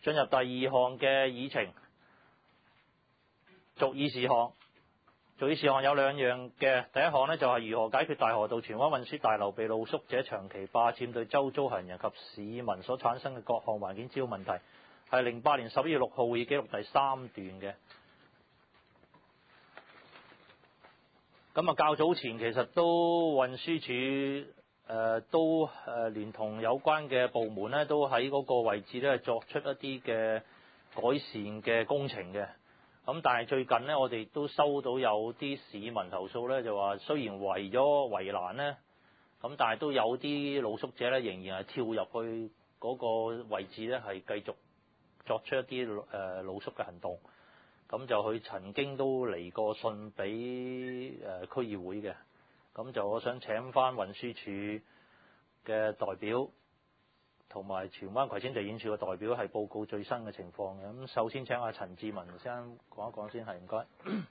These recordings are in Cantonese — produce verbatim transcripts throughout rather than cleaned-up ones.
進入第二項嘅議程，續議事項。續議事項有兩樣嘅，第一項呢，就係如何解決大河道荃灣運輸大樓被露宿者長期霸佔對周遭行人及市民所產生嘅各項環境滋擾問題，係零八年十一月六號會議記錄第三段嘅。咁啊，較早前其實都運輸署誒、呃、都誒、呃、聯同有關嘅部門咧，都喺嗰個位置咧作出一啲嘅改善嘅工程嘅。咁但係最近呢，我哋都收到有啲市民投訴咧，就話雖然圍咗圍欄咧，咁但係都有啲露宿者咧，仍然係跳入去嗰個位置咧，係繼續作出一啲誒、呃、露宿嘅行動。咁就佢曾經都嚟過信俾誒區議會嘅。咁就我想請翻運輸署嘅代表，同埋荃灣葵青地檢署嘅代表係報告最新嘅情況嘅。咁首先請阿陳志文先生講一講先，係唔該。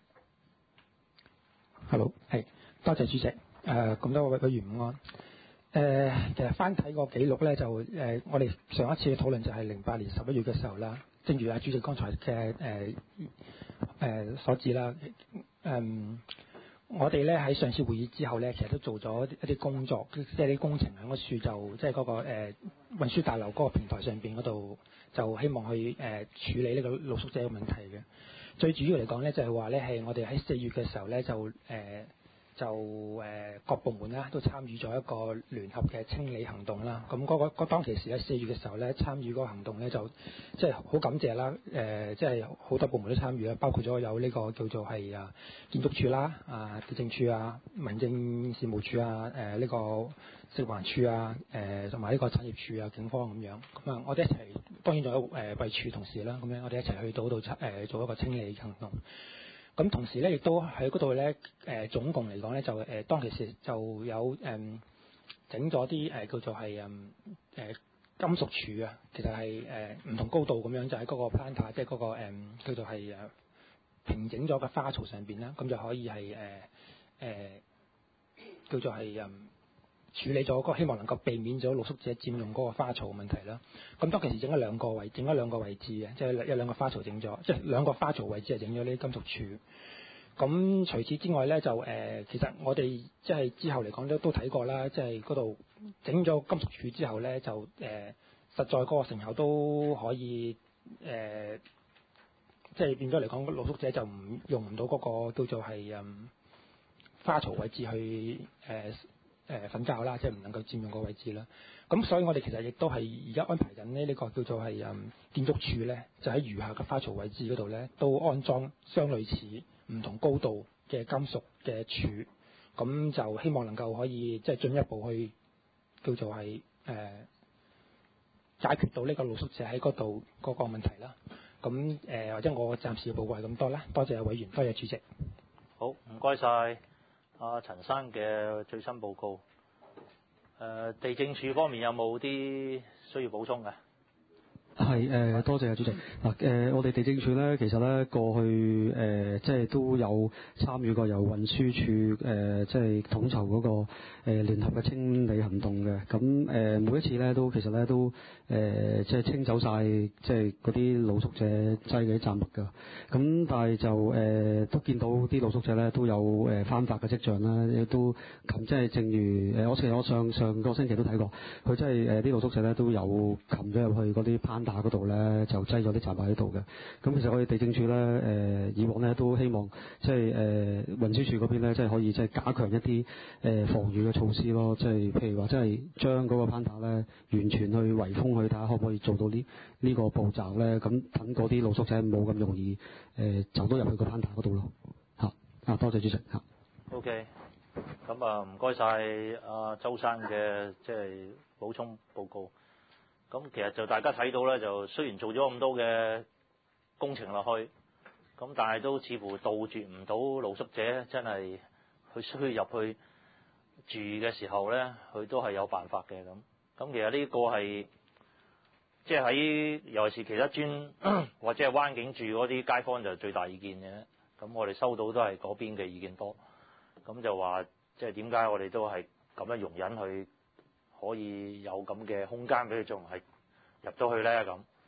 Hello， 係多謝主席。誒、呃，咁多位委員午安。誒、呃，其實翻睇個記錄咧，就誒、呃，我哋上一次嘅討論就係零八年十一月嘅時候啦。正如阿主席剛才嘅誒誒所指啦，誒、呃，我哋咧喺上次會議之後咧，其實都做咗一啲工作，即係啲工程喺個處就即係嗰個誒、呃、運輸大樓嗰個平台上邊嗰度，就希望去誒、呃、處理呢個露宿者嘅問題嘅。最主要嚟講咧，就係話咧係我哋喺四月嘅時候咧，就誒、呃、就誒、呃、各部門啦都參與咗一個聯合嘅清理行動啦。咁嗰、那個當其時喺四月嘅時候咧，參與嗰個行動咧就即係好感謝啦。誒即係好多部門都參與啦，包括咗有呢個叫做係啊建築署啦、啊地政署啊、民政事務處啊、誒、呃、呢、這個食環署啊、誒同埋呢個產業署啊、警方咁樣。咁啊，我哋一齊當然仲有誒衛署同事啦。咁樣我哋一齊去到度誒做一個清理行動。咁同時咧，亦都喺嗰度咧，誒、呃、總共嚟講咧，就誒、呃、當其時就有誒整咗啲誒叫做係誒誒金屬柱啊，其實係誒唔同高度咁樣，就喺嗰個 planter，即係嗰個、呃、叫做係誒平整咗嘅花槽上邊啦，咁就可以係誒誒叫做係誒。呃處理咗嗰個，希望能夠避免咗露宿者佔用嗰個花槽嘅問題啦。咁當其時整咗兩個位，整咗兩個位置嘅，即係有兩個花槽整咗，即係兩個花槽位置係整咗呢啲金屬柱。咁除此之外咧，就誒、呃、其實我哋即係之後嚟講都都睇過啦，即係嗰度整咗金屬柱之後咧，就誒、呃、實在嗰個成效都可以誒、呃，即係變咗嚟講，露宿者就唔用唔到嗰個叫做係嗯花槽位置去誒。呃誒瞓覺啦，即係唔能夠佔用個位置啦。咁所以我哋其實亦都係而家安排緊呢呢個叫做係誒建築署咧，就喺餘下嘅花槽位置嗰度咧，都安裝相類似唔同高度嘅金屬嘅柱，咁就希望能夠可以即係進一步去叫做係誒、呃、解決到呢個露宿者喺嗰度嗰個問題啦。咁誒、呃、或者我暫時嘅報告係咁多啦，多謝委員，多謝主席。 好，唔該晒。阿陳生嘅最新報告，誒、呃、地政署方面有冇啲需要補充嘅？ 係誒、呃，多謝啊主席。嗱誒、呃，我哋地政署咧，其實咧過去誒、呃，即係都有參與過由運輸署誒，即係統籌嗰個誒、呃、聯合嘅清理行動嘅。咁誒、呃、每一次咧都其實咧都誒、呃，即係清走晒即係嗰啲露宿者擠嘅啲雜物㗎。咁但係就誒、呃、都見到啲露宿者咧都有誒翻發嘅跡象啦，亦都擒即係正如誒、呃，我其實我上上個星期都睇過，佢真係誒啲露宿者咧都有擒咗入去嗰啲攀打嗰度咧就擠咗啲雜物喺度嘅。咁其實我哋地政署咧誒以往咧都希望即係誒運輸署嗰邊咧即係可以即係加強一啲誒、呃、防禦嘅措施咯，即係譬如話即係將嗰個攀打咧完全去圍封去睇下可唔可以做到呢呢個步驟咧，咁等嗰啲露宿者冇咁容易誒、呃、走到入去個攀打嗰度咯嚇。啊，多謝主席嚇。 OK，咁啊唔該晒阿周生嘅即係補充報告。咁其實就大家睇到咧，就雖然做咗咁多嘅工程落去，咁但係都似乎杜絕唔到露宿者真係佢需要入去住嘅時候咧，佢都係有辦法嘅咁。咁其實呢個係即係喺尤其是其他村或者係灣景住嗰啲街坊就最大意見嘅。咁我哋收到都係嗰邊嘅意見多。咁就話即係點解我哋都係咁樣容忍佢可以有咁嘅空間俾佢仲係入到去咧咁。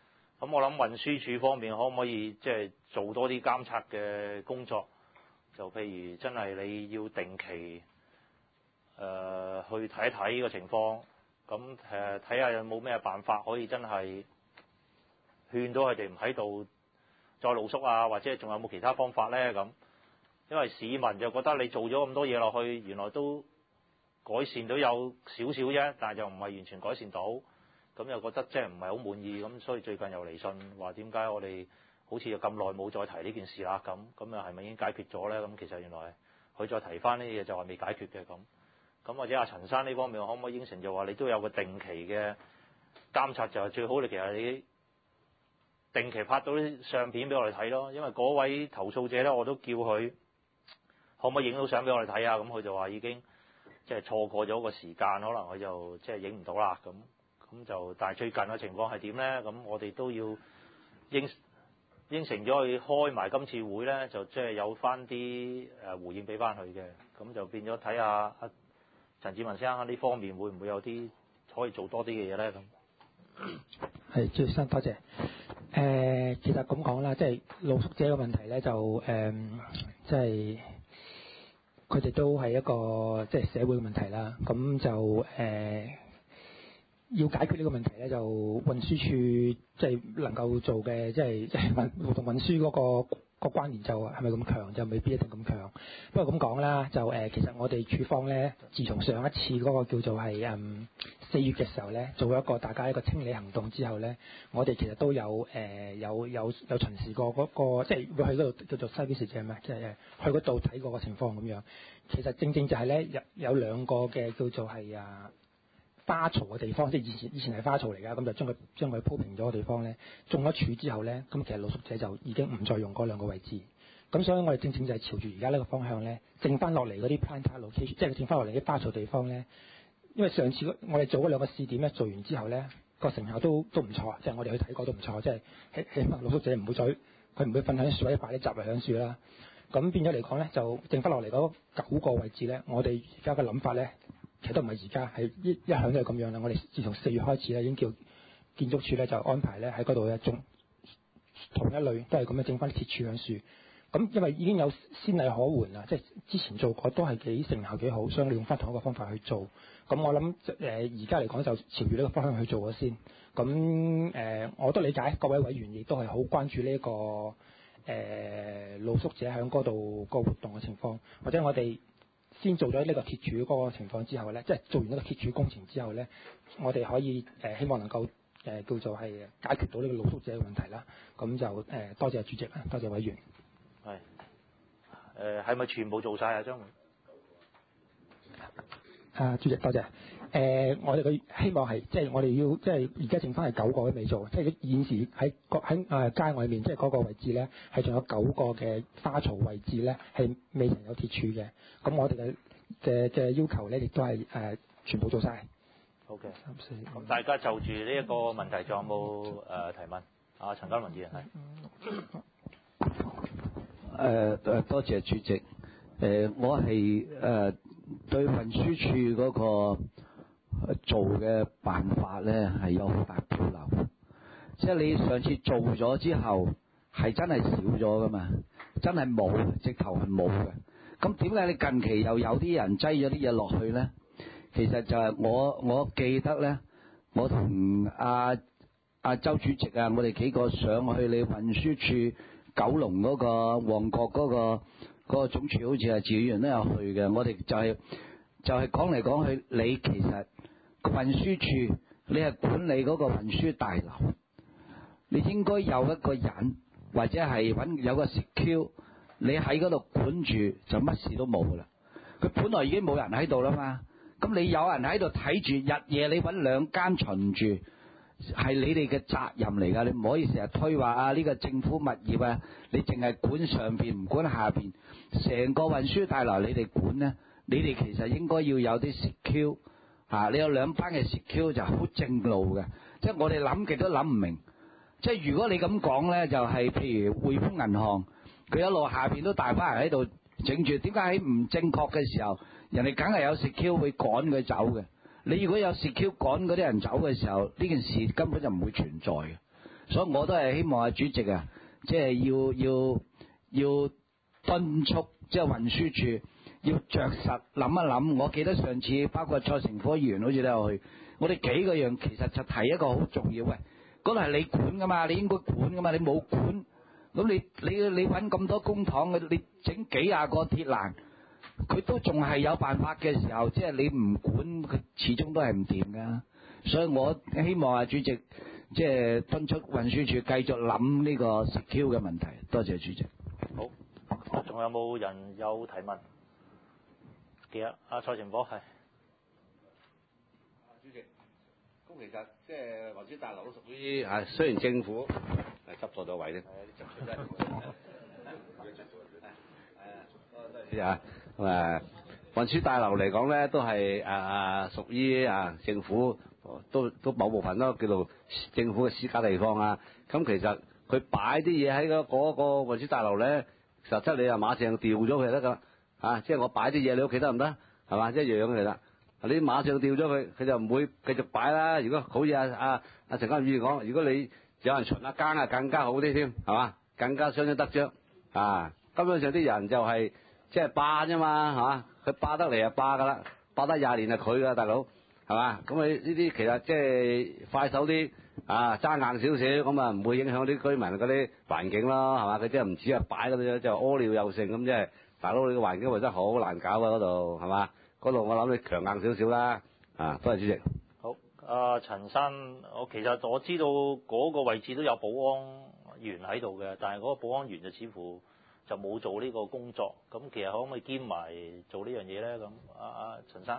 咁我諗運輸署方面可唔可以即係做多啲監察嘅工作？就譬如真係你要定期誒、呃、去睇一睇呢個情況，咁誒睇下有冇咩辦法可以真係勸到佢哋唔喺度再露宿啊，或者仲有冇其他方法咧咁？因為市民就覺得你做咗咁多嘢落去，原來都改善到有少少啫，但係就唔係完全改善到，咁又覺得即係唔係好滿意，咁所以最近又嚟信話點解我哋好似又咁耐冇再提呢件事啦，咁咁又係咪已經解決咗咧？咁其實原來佢再提翻呢啲嘢就話未解決嘅咁，咁或者阿陳生呢方面可唔可以應承就話你都有個定期嘅監察，就係最好你其實你定期拍到啲相片俾我哋睇咯，因為嗰位投訴者咧我都叫佢可唔可以影到相俾我哋睇啊？咁佢就話已經即係錯過咗個時間，可能佢就即係影唔到啦。咁咁就但係最近嘅情況係點咧？咁我哋都要應應承咗佢開埋今次會咧，就即係有翻啲誒回應俾翻佢嘅。咁就變咗睇下阿陳志文先生呢方面會唔會有啲可以做多啲嘅嘢咧？咁係朱先生多謝。誒、呃，其實咁講啦，即係露宿者嘅問題咧，就誒、呃，即係。佢哋都係一個即係社會嘅問題啦，咁就誒、呃、要解決呢個問題咧，就運輸署即係能夠做嘅，即係即係運勞動運輸嗰個個關聯就係咪咁強，就未必一定咁強。不過咁講啦，就誒、呃、其實我哋處方咧，自從上一次嗰個叫做係嗯四月嘅時候咧，做一個大家一個清理行動之後咧，我哋其實都有誒、呃、有有有巡視過嗰、嗰個，即係會去嗰度叫做 site visit 係咪？即係去嗰度睇過個情況咁樣。其實正正就係咧有有兩個嘅叫做係啊花槽嘅地方，即係以前以前係花槽嚟㗎，咁就將佢將佢鋪平咗嘅地方咧，種咗柱之後咧，咁其實露宿者就已經唔再用嗰兩個位置。咁所以我哋正正就係朝住而家呢個方向咧，剩翻落嚟嗰啲 planter location，即係剩翻落嚟啲花槽地方咧。因為上次我哋做嗰兩個試點咧，做完之後咧，個成效都都唔錯，即係我哋去睇過都唔錯，即係起起碼露宿者唔會再佢唔會瞓喺樹位，擺啲雜物喺樹啦。咁變咗嚟講咧，就剩翻落嚟嗰九個位置咧，我哋而家嘅諗法咧，其實都唔係而家，係一一向都係咁樣啦。我哋自從四月開始咧，已經叫建築署咧就安排咧喺嗰度咧種同一類都係咁樣整翻啲鐵柱喺樹。咁因為已經有先例可援啦，即係之前做過都係幾成效幾好，所以我哋用翻同一個方法去做。咁我諗誒而家嚟講就朝住呢個方向去做咗先。咁誒、呃、我都理解各位委員亦都係好關注呢、這、一個誒、呃、露宿者喺嗰度個活動嘅情況，或者我哋先做咗呢個鐵柱嗰個情況之後咧，即係做完呢個鐵柱工程之後咧，我哋可以誒、呃、希望能夠誒、呃、叫做係解決到呢個露宿者嘅問題啦。咁就誒、呃、多謝主席啦，多謝委員。 係誒係咪全部做晒啊？張會啊，主席多謝。誒、呃，我哋嘅希望係即係我哋要即係而家剩翻係九個都未做，即係現時喺個喺誒街外面，即係嗰個位置咧，係仲有九個嘅花槽位置咧係未曾有鐵柱嘅。咁我哋嘅嘅嘅要求咧，亦都係誒、呃、全部做晒。 好嘅，三四。咁大家就住呢一個問題，仲有冇誒、呃、提問？啊，陳家麟議員係。 誒誒，多謝主席。誒、呃，我係誒、呃、對運輸署嗰個做嘅辦法咧係有好大保留。即係你上次做咗之後，係真係少咗噶嘛？真係冇，直頭係冇嘅。咁點解你近期又有啲人擠咗啲嘢落去咧？其實就係我我記得咧，我同阿阿周主席啊，我哋幾個上去你運輸署。九龍嗰個旺角嗰個嗰個總署好似係自議員都有去嘅，我哋就係就係講嚟講去，你其實運輸處你係管理嗰個運輸大樓，你應該有一個人或者係揾有個 secure，你喺嗰度管住就乜事都冇噶啦。佢本來已經冇人喺度啦嘛，咁你有人喺度睇住，日夜你揾兩間巡住。係你哋嘅責任嚟㗎，你唔可以成日推話啊！呢個政府物業啊，你淨係管上邊唔管下邊，成個運輸大樓你哋管咧，你哋其實應該要有啲 secure 嚇，你有兩班嘅 secure就好正路嘅，即係我哋諗極都諗唔明。即係如果你咁講咧，就係譬如匯豐銀行，佢一路下邊都大班人喺度整住，點解喺唔正確嘅時候，人哋梗係有 secure 會趕佢走嘅？你如果有 secure 趕嗰啲人走嘅時候，呢件事根本就唔會存在嘅。 所以我都係希望啊主席啊，即係要要要敦促即係運輸處要着實諗一諗。我記得上次包括蔡成科議員好似都有去，我哋幾個樣其實就提一個好重要嘅，嗰度係你管噶嘛，你應該管噶嘛，你冇管，咁你你你揾咁多公帑嘅，你整幾廿個鐵欄，佢都仲係有辦法嘅時候，即係你唔管佢，始終都係唔掂噶。所以我希望啊主席即係敦促運輸處繼續諗呢個 secure 嘅問題。多謝主席。 好，仲有冇人有提問？記得阿蔡成科係。 主席，咁其實即係運輸大樓都屬於啊，雖然政府係執錯咗位咧。係啊，啲執錯真係。係啊，咁啊，運輸大樓嚟講咧，都係啊屬於啊政府都都某部分都叫做政府嘅私家地方啊。咁其實佢擺啲嘢喺嗰嗰個運輸大樓咧，實質你就馬上調咗佢就得㗎。啊，即係我擺啲嘢你屋企得唔得？係嘛，一樣嘅啦。你馬上調咗佢，佢就唔會繼續擺啦。如果好似阿阿阿陳家議員講，如果你有人巡下更啊，更加好啲添，係嘛，更加相得得著。啊，根本上啲人就係即係霸啫嘛，係嘛，佢霸得嚟就霸㗎啦，霸得廿年係佢㗎，大佬係嘛。咁你呢啲其實即係快手啲啊，爭硬少少咁啊，唔會影響啲居民嗰啲環境咯，係嘛。佢即係唔止係擺咁樣，就屙尿又剩咁，即係大佬你個環境衞生好難搞啊嗰度，係嘛。嗰度我諗你強硬少少啦，啊，多謝主席。 好，阿、呃、陳生，我其實我知道嗰個位置都有保安員喺度嘅，但係嗰個保安員就似乎就冇做呢個工作，咁其實可唔可以兼埋做呢樣嘢咧？咁，阿阿陳生。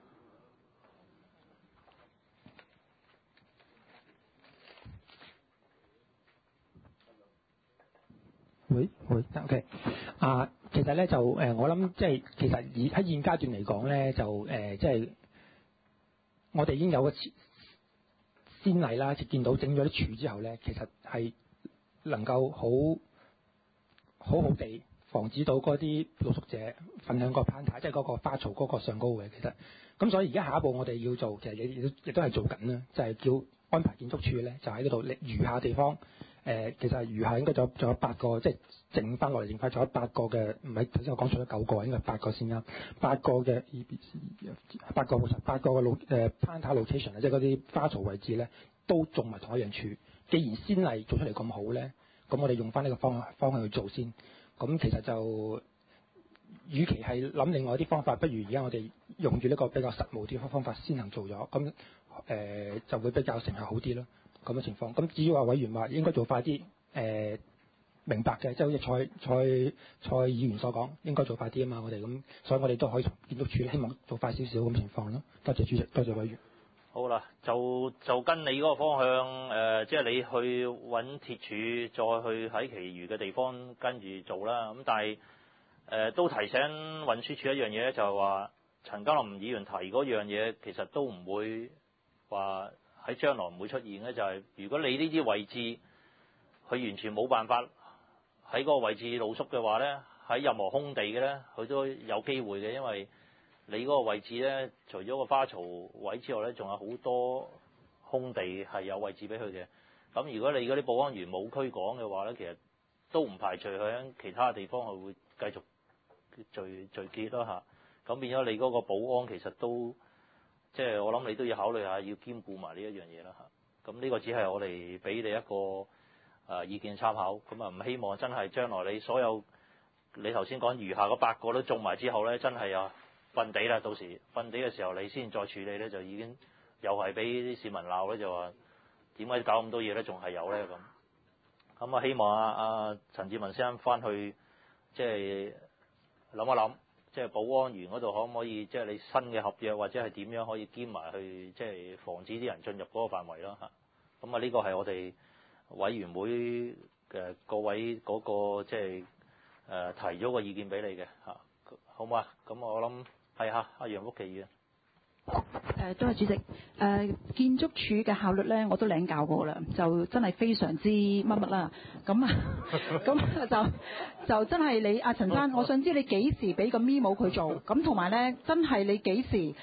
會會得 OK 啊，其實咧就誒、呃，我諗即係其實以喺現階段嚟講咧，就誒、呃、即係我哋已經有個先例啦，即係見到整咗啲柱之後咧，其實係能夠好好好地防止到嗰啲露宿者瞓響個攀台，即係嗰個花槽嗰個上高嘅。其實咁，所以而家下一步我哋要做，其實亦亦都亦都係做緊啦，就係、是、叫安排建築署咧，就喺嗰度餘下地方。誒、呃，其實餘下應該仲有仲有八個，即係剩翻落嚟，剩翻仲有八個嘅，唔係頭先我講錯咗九個，應該係八個先啦。八個嘅 E B C， 八個冇錯，八個嘅路誒 planter location 即係嗰啲花槽位置咧，都種埋同一樣柱。既然先例做出嚟咁好咧，咁我哋用翻呢個方方向去做先。咁其實就，與其係諗另外一啲方法，不如而家我哋用住呢個比較實務啲嘅方法先行做咗，咁誒、呃、就會比較成效好啲咯。咁嘅情況，咁至於話委員話應該做快啲，誒、呃、明白嘅，即係好似蔡蔡蔡議員所講，應該做快啲啊嘛，我哋咁，所以我哋都可以從建築署希望做快少少咁情況咯。多謝主席，多謝委員。 好啦，就就跟你嗰個方向，誒、呃，即係你去揾鐵柱，再去喺其餘嘅地方跟住做啦。咁但係誒、呃、都提醒運輸署一樣嘢咧，就係話陳家林議員提嗰樣嘢，其實都唔會話喺將來唔會出現嘅，就係、是、如果你呢啲位置佢完全冇辦法喺嗰個位置露宿嘅話咧，喺任何空地嘅咧，佢都有機會嘅，因為你嗰個位置咧，除咗個花槽位之外咧，仲有好多空地係有位置俾佢嘅。咁如果你嗰啲保安員冇驅趕嘅話咧，其實都唔排除佢喺其他地方係會繼續聚聚結咯嚇。咁變咗你嗰個保安其實都即係我諗你都要考慮下，要兼顧埋呢一樣嘢啦嚇。咁呢個只係我哋俾你一個誒、呃、意見參考。咁啊唔希望真係將來你所有你頭先講餘下嗰八個都中埋之後咧，真係啊〜瞓地啦，到時瞓地嘅時候你先再處理咧，就已經又係俾啲市民鬧咧，就話點解搞咁多嘢咧，仲係有咧咁。咁啊，希望啊啊陳志文先生翻去即係諗一諗，即係保安員嗰度可唔可以即係你新嘅合約或者係點樣可以兼埋去即係防止啲人進入嗰個範圍咯嚇。咁啊，呢個係我哋委員會嘅各位嗰個即係誒提咗個意見俾你嘅嚇，好嘛？咁我諗。係啊，阿楊福奇議員。 誒，多謝主席。誒、呃，建築署嘅效率咧，我都領教過啦，就真係非常之乜乜啦。咁啊，咁就就真係你阿陳生，我想知你幾時俾個 memo 佢做？咁同埋咧，真係你幾時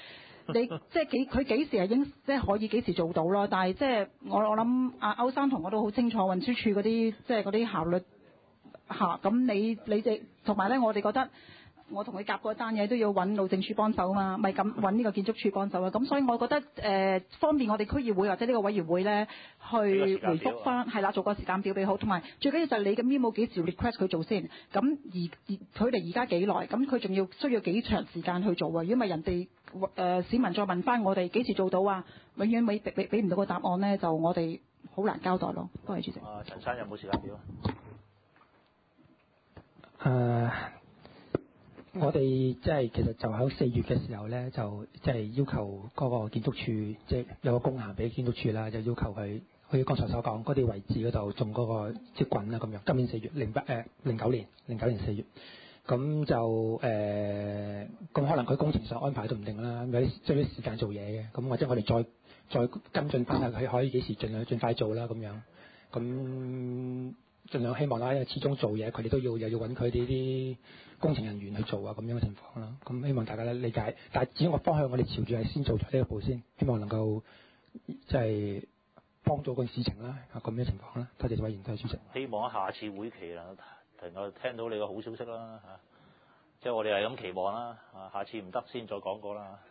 你即係幾佢幾時係應即係可以幾時做到咯？但係即係我我諗阿歐生同我都好清楚運輸署嗰啲即係嗰啲效率嚇。咁、啊、你你哋同埋咧，我哋覺得。我同佢夾嗰單嘢都要揾路政署幫手嘛，咪咁揾呢個建築署幫手啊。咁所以我覺得誒、呃、方便我哋區議會或者呢個委員會咧去回覆翻，係啦，做個時間表俾好，同埋最緊要就係你嘅 memo 幾時 request 佢做先。咁而佢哋而家幾耐？咁佢仲要需要幾長時間去做啊？如果唔係人哋誒、呃、市民再問翻我哋幾時做到啊？永遠俾俾俾唔到個答案咧，就我哋好難交代咯。多謝主席。 啊，陳生有冇時間表啊？ 誒、uh。我哋即係其實就喺四月嘅時候咧，就即係要求嗰個建築署，即係有個公函俾建築署啦，就要求佢，好似剛才所講嗰啲位置嗰度種嗰個接棍啦咁樣。今年四月，零八誒零九年，零九年四月，咁就誒，咁、呃、可能佢工程上安排都唔定啦，有啲需要啲時間做嘢嘅，咁或者我哋再再跟進翻下佢可以幾時盡量盡快做啦咁樣，咁。盡量希望啦，因為始終做嘢，佢哋都要又要揾佢哋啲工程人員去做啊，咁樣嘅情況啦。咁希望大家咧理解，但係至於個方向，我哋朝住係先做咗呢一步先，希望能夠即係幫助個事情啦，啊咁樣情況啦。多謝委員，多謝主席。 希望下次會期啦，能夠聽到你個好消息啦嚇，即係我哋係咁期望啦。啊，下次唔得先再講過啦。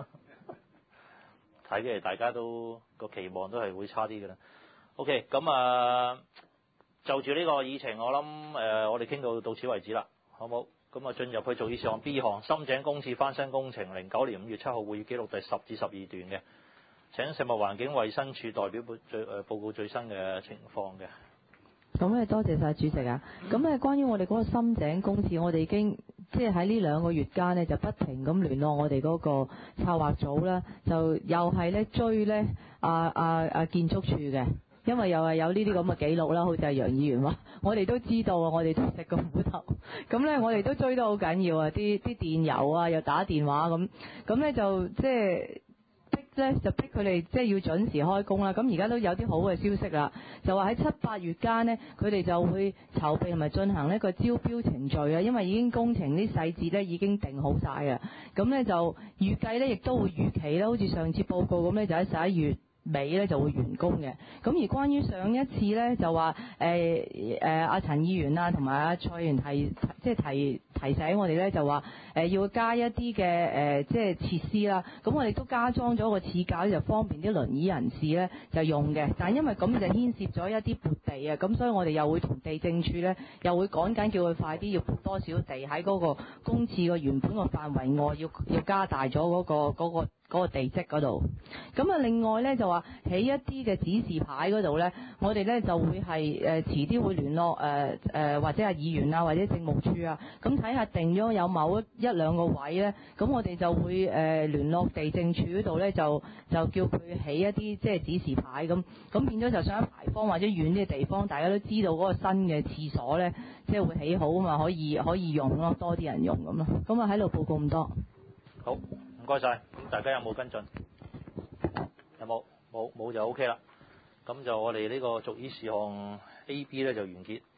睇嘅大家都個期望都係會差啲嘅啦。OK，咁啊。就住呢個議程，我諗誒、呃，我哋傾到到此為止啦，好冇？咁啊，進入去做議事項 B 項，深井公廁翻新工程，零九年五月七號會議記錄第十至十二段嘅。請食物環境衞生署代表報最誒報告最新嘅情況嘅。 咁咧，多謝晒主席啊！咁咧，關於我哋嗰個深井公廁，我哋已經即係喺呢兩個月間呢，就不停咁聯絡我哋嗰個策劃組啦，就又係咧追咧啊啊啊建築署嘅。因為又係有呢啲咁嘅記錄啦，好似係楊議員話，我哋都知道啊，我哋都食個苦頭。咁咧，我哋都追得好緊要啊！啲啲電郵啊，又打電話咁，咁咧就即係逼咧，就逼佢哋即係要準時開工啦。咁而家都有啲好嘅消息啦，就話喺七八月間呢，佢哋就會籌備同埋進行呢個招標程序啊。因為已經工程啲細節咧已經定好晒啊。咁咧就預計咧亦都會預期咧，好似上次報告咁咧，就喺十一月尾咧就會完工嘅。咁而關於上一次咧就話誒誒阿陳議員啊同埋阿蔡議員提即係提提醒我哋咧就話誒、呃、要加一啲嘅誒即係設施啦。咁我哋都加裝咗個廁格，就方便啲輪椅人士咧就用嘅。但係因為咁就牽涉咗一啲撥地啊，咁所以我哋又會同地政處咧又會趕緊叫佢快啲要撥多少地喺嗰個公廁個原本個範圍外，要要加大咗嗰個嗰個嗰個地積嗰度。咁啊另外咧就話起一啲嘅指示牌嗰度咧，我哋咧就會係誒、呃、遲啲會聯絡誒誒、呃呃、或者係議員啊或者政務處啊，咁睇下定咗有某一一兩個位咧，咁我哋就會誒、呃、聯絡地政處嗰度咧，就就叫佢起一啲即係指示牌咁，咁變咗就想喺牌坊或者遠啲嘅地方，大家都知道嗰個新嘅廁所咧，即係會起好啊嘛，可以可以用咯，多啲人用咁咯。咁啊喺度報告咁多。 好，唔該晒。咁大家有冇跟進？有冇？冇冇就 O K 啦。咁就我哋呢個逐議事項 A、B 咧就完結。